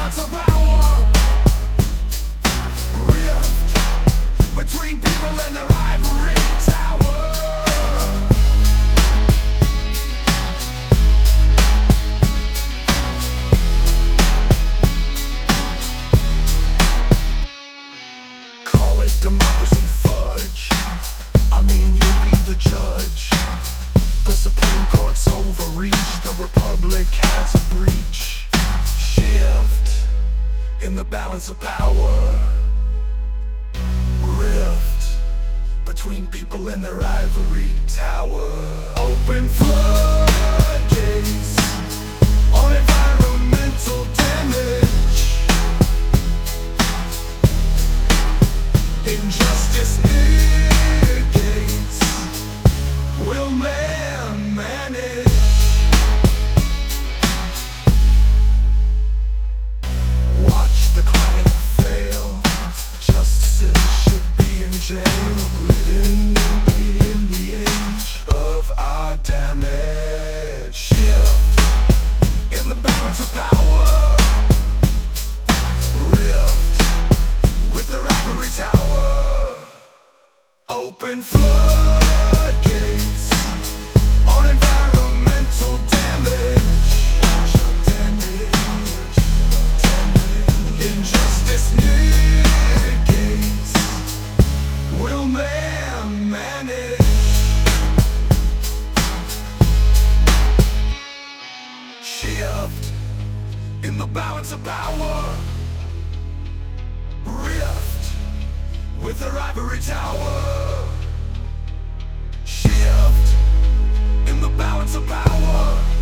balance of power. Rift between people and their ivory tower. Call it democracy fudge. I mean, you be the judge. The Supreme Court's overreach. The Republic has a breach. Shift in the balance of power. Rift between people and their ivory tower. Open floodgates on environmental damage. Injustice negates. Will man manage? Watch the climate fail. Justices should be in jail. Living in the age of our damage. Shift in the balance of power. Rift with the ivory tower. Open floodgates on environmental damage. Injustice negates. Will man manage? Shift in the balance of power. Rift with their ivory tower. Shift in the balance of power.